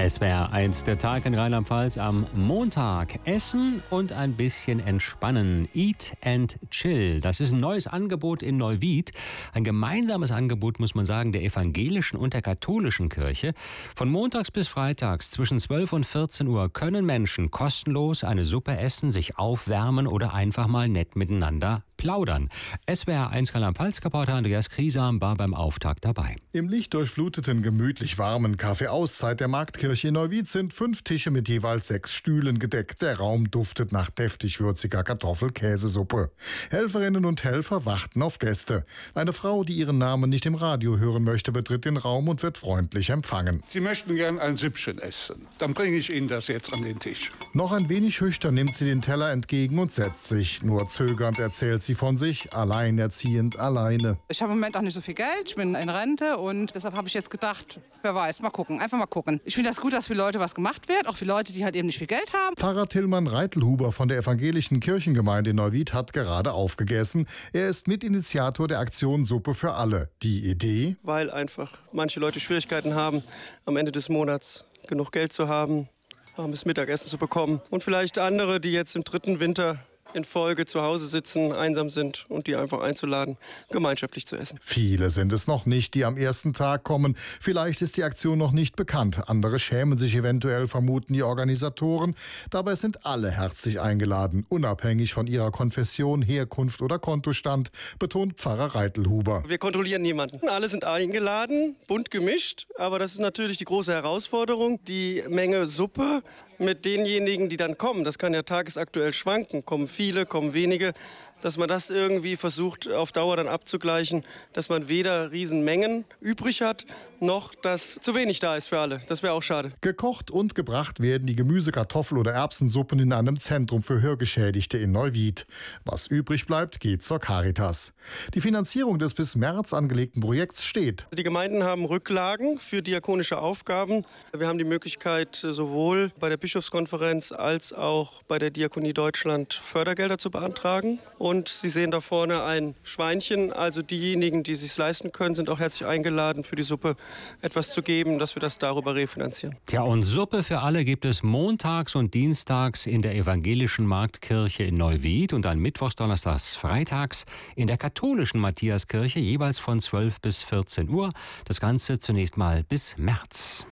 SWR1, der Tag in Rheinland-Pfalz am Montag. Essen und ein bisschen entspannen. Eat and Chill. Das ist ein neues Angebot in Neuwied. Ein gemeinsames Angebot, muss man sagen, der evangelischen und der katholischen Kirche. Von montags bis freitags zwischen 12 und 14 Uhr können Menschen kostenlos eine Suppe essen, sich aufwärmen oder einfach mal nett miteinander plaudern. SWR1 Rheinland-Pfalz-Reporter Andreas Kriesam war beim Auftakt dabei. Im lichtdurchfluteten, gemütlich warmen Café Auszeit der Marktkirche in Neuwied sind 5 Tische mit jeweils 6 Stühlen gedeckt. Der Raum duftet nach deftig würziger Kartoffel-Käsesuppe. Helferinnen und Helfer warten auf Gäste. Eine Frau, die ihren Namen nicht im Radio hören möchte, betritt den Raum und wird freundlich empfangen. Sie möchten gern ein Süppchen essen. Dann bringe ich Ihnen das jetzt an den Tisch. Noch ein wenig schüchtern nimmt sie den Teller entgegen und setzt sich. Nur zögernd erzählt sie von sich, alleinerziehend, alleine. Ich habe im Moment auch nicht so viel Geld, ich bin in Rente und deshalb habe ich jetzt gedacht, wer weiß, mal gucken, einfach mal gucken. Ich finde das gut, dass für Leute was gemacht wird, auch für Leute, die halt eben nicht viel Geld haben. Pfarrer Tillmann Reitelhuber von der evangelischen Kirchengemeinde in Neuwied hat gerade aufgegessen. Er ist Mitinitiator der Aktion Suppe für alle. Die Idee? Weil einfach manche Leute Schwierigkeiten haben, am Ende des Monats genug Geld zu haben, warmes Mittagessen zu bekommen. Und vielleicht andere, die jetzt im 3. Winter in Folge zu Hause sitzen, einsam sind und die einfach einzuladen, gemeinschaftlich zu essen. Viele sind es noch nicht, die am ersten Tag kommen. Vielleicht ist die Aktion noch nicht bekannt. Andere schämen sich eventuell, vermuten die Organisatoren. Dabei sind alle herzlich eingeladen, unabhängig von ihrer Konfession, Herkunft oder Kontostand, betont Pfarrer Reitelhuber. Wir kontrollieren niemanden. Alle sind eingeladen, bunt gemischt, aber das ist natürlich die große Herausforderung, die Menge Suppe mit denjenigen, die dann kommen. Das kann ja tagesaktuell schwanken. Kommen viele, kommen wenige. Dass man das irgendwie versucht, auf Dauer dann abzugleichen, dass man weder Riesenmengen übrig hat, noch dass zu wenig da ist für alle. Das wäre auch schade. Gekocht und gebracht werden die Gemüse-, Kartoffel- oder Erbsensuppen in einem Zentrum für Hörgeschädigte in Neuwied. Was übrig bleibt, geht zur Caritas. Die Finanzierung des bis März angelegten Projekts steht. Die Gemeinden haben Rücklagen für diakonische Aufgaben. Wir haben die Möglichkeit, sowohl bei der Bischofskonferenz als auch bei der Diakonie Deutschland Fördergelder zu beantragen. Und Sie sehen da vorne ein Schweinchen. Also diejenigen, die es sich leisten können, sind auch herzlich eingeladen, für die Suppe etwas zu geben, dass wir das darüber refinanzieren. Tja, und Suppe für alle gibt es montags und dienstags in der evangelischen Marktkirche in Neuwied und dann mittwochs, donnerstags, freitags in der katholischen Matthiaskirche, jeweils von 12 bis 14 Uhr. Das Ganze zunächst mal bis März.